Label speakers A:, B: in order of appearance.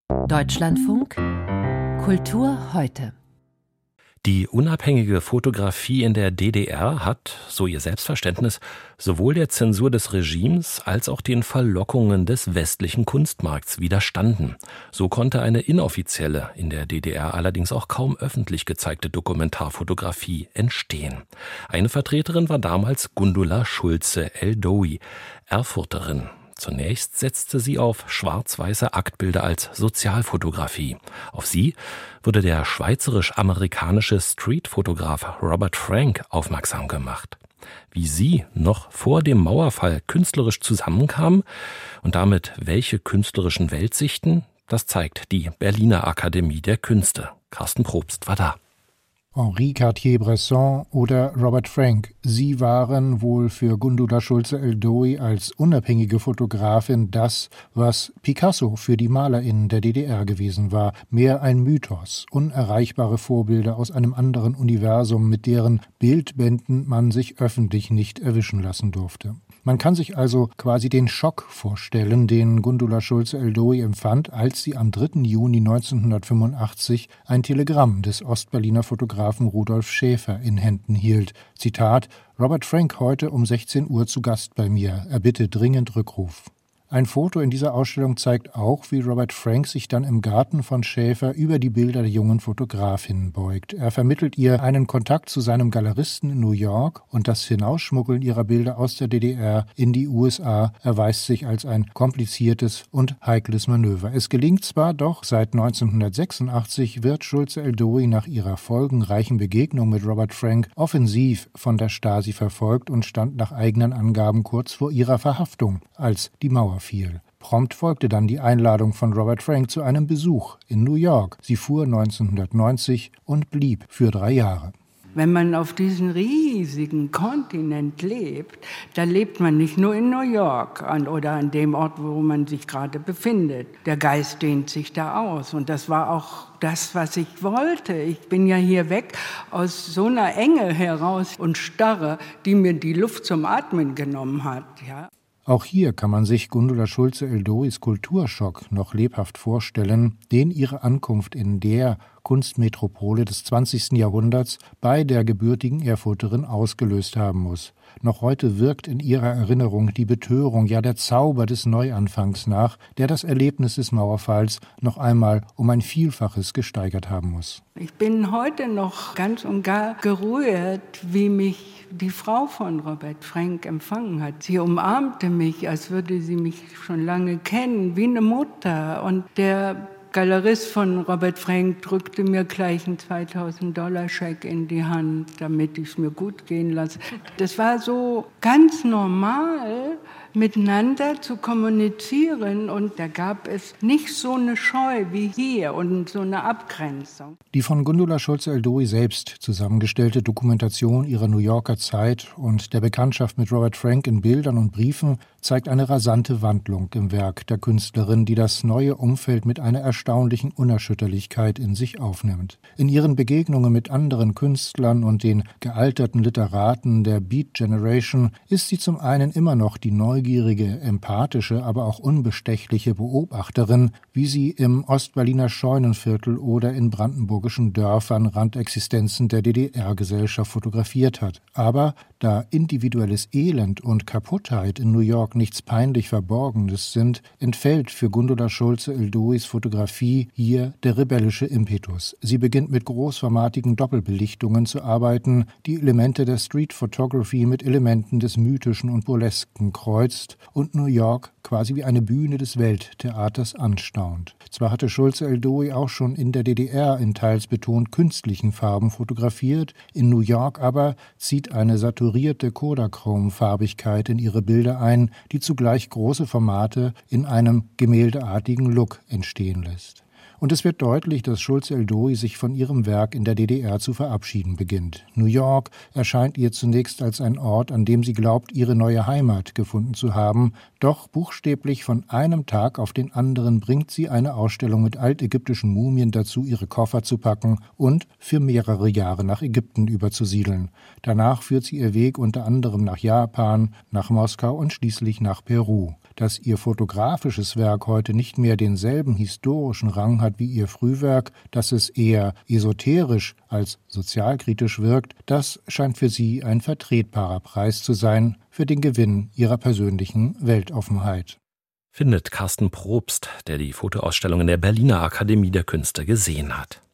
A: Deutschlandfunk Kultur heute.
B: Die unabhängige Fotografie in der DDR hat, so ihr Selbstverständnis, sowohl der Zensur des Regimes als auch den Verlockungen des westlichen Kunstmarkts widerstanden. So konnte eine inoffizielle, in der DDR allerdings auch kaum öffentlich gezeigte Dokumentarfotografie entstehen. Eine Vertreterin war damals Gundula Schulze-Eldoui, Erfurterin. Zunächst setzte sie auf schwarz-weiße Aktbilder als Sozialfotografie. Auf sie wurde der schweizerisch-amerikanische Streetfotograf Robert Frank aufmerksam gemacht. Wie sie noch vor dem Mauerfall künstlerisch zusammenkamen und damit welche künstlerischen Weltsichten, das zeigt die Berliner Akademie der Künste. Carsten Probst war da.
C: Henri Cartier-Bresson oder Robert Frank. Sie waren wohl für Gundula Schulze-Eldoui als unabhängige Fotografin das, was Picasso für die MalerInnen der DDR gewesen war. Mehr ein Mythos, unerreichbare Vorbilder aus einem anderen Universum, mit deren Bildbänden man sich öffentlich nicht erwischen lassen durfte. Man kann sich also quasi den Schock vorstellen, den Gundula Schulze-Eldoui empfand, als sie am 3. Juni 1985 ein Telegramm des Ostberliner Fotografen Rudolf Schäfer in Händen hielt. Zitat: Robert Frank heute um 16 Uhr zu Gast bei mir. Er bitte dringend Rückruf. Ein Foto in dieser Ausstellung zeigt auch, wie Robert Frank sich dann im Garten von Schäfer über die Bilder der jungen Fotografin beugt. Er vermittelt ihr einen Kontakt zu seinem Galeristen in New York und das Hinausschmuggeln ihrer Bilder aus der DDR in die USA erweist sich als ein kompliziertes und heikles Manöver. Es gelingt zwar, doch seit 1986 wird Schulze-Eldoui nach ihrer folgenreichen Begegnung mit Robert Frank offensiv von der Stasi verfolgt und stand nach eigenen Angaben kurz vor ihrer Verhaftung, als die Mauer fiel. Prompt folgte dann die Einladung von Robert Frank zu einem Besuch in New York. Sie fuhr 1990 und blieb für 3 Jahre.
D: Wenn man auf diesem riesigen Kontinent lebt, da lebt man nicht nur in New York oder an dem Ort, wo man sich gerade befindet. Der Geist dehnt sich da aus und das war auch das, was ich wollte. Ich bin ja hier weg aus so einer Enge heraus und Starre, die mir die Luft zum Atmen genommen hat, ja.
C: Auch hier kann man sich Gundula Schulze-Eldouis Kulturschock noch lebhaft vorstellen, den ihre Ankunft in der Kunstmetropole des 20. Jahrhunderts bei der gebürtigen Erfurterin ausgelöst haben muss. Noch heute wirkt in ihrer Erinnerung die Betörung, ja der Zauber des Neuanfangs nach, der das Erlebnis des Mauerfalls noch einmal um ein Vielfaches gesteigert haben muss.
D: Ich bin heute noch ganz und gar gerührt, wie mich die Frau von Robert Frank empfangen hat. Sie umarmte mich, als würde sie mich schon lange kennen, wie eine Mutter. Und der Galerist von Robert Frank drückte mir gleich einen $2000-Scheck in die Hand, damit ich es mir gut gehen lasse. Das war so ganz normal, miteinander zu kommunizieren, und da gab es nicht so eine Scheu wie hier und so eine Abgrenzung.
C: Die von Gundula Schulze-Eldoui selbst zusammengestellte Dokumentation ihrer New Yorker Zeit und der Bekanntschaft mit Robert Frank in Bildern und Briefen zeigt eine rasante Wandlung im Werk der Künstlerin, die das neue Umfeld mit einer erstaunlichen Unerschütterlichkeit in sich aufnimmt. In ihren Begegnungen mit anderen Künstlern und den gealterten Literaten der Beat Generation ist sie zum einen immer noch die neugierige, empathische, aber auch unbestechliche Beobachterin, wie sie im Ostberliner Scheunenviertel oder in brandenburgischen Dörfern Randexistenzen der DDR-Gesellschaft fotografiert hat. Aber da individuelles Elend und Kaputtheit in New York nichts peinlich Verborgenes sind, entfällt für Gundula Schulze-Eldouis Fotografie hier der rebellische Impetus. Sie beginnt mit großformatigen Doppelbelichtungen zu arbeiten, die Elemente der Street Photography mit Elementen des Mythischen und Burlesken kreuzt und New York quasi wie eine Bühne des Welttheaters anstaunt. Zwar hatte Schulze-Eldoui auch schon in der DDR in teils betont künstlichen Farben fotografiert, in New York aber zieht eine saturierte Kodachrom-Farbigkeit in ihre Bilder ein, die zugleich große Formate in einem gemäldeartigen Look entstehen lässt. Und es wird deutlich, dass Schulze-Eldoui sich von ihrem Werk in der DDR zu verabschieden beginnt. New York erscheint ihr zunächst als ein Ort, an dem sie glaubt, ihre neue Heimat gefunden zu haben. Doch buchstäblich von einem Tag auf den anderen bringt sie eine Ausstellung mit altägyptischen Mumien dazu, ihre Koffer zu packen und für mehrere Jahre nach Ägypten überzusiedeln. Danach führt sie ihr Weg unter anderem nach Japan, nach Moskau und schließlich nach Peru. dass ihr fotografisches Werk heute nicht mehr denselben historischen Rang hat wie ihr Frühwerk, dass es eher esoterisch als sozialkritisch wirkt, das scheint für sie ein vertretbarer Preis zu sein für den Gewinn ihrer persönlichen Weltoffenheit.
B: Findet Carsten Probst, der die Fotoausstellung in der Berliner Akademie der Künste gesehen hat.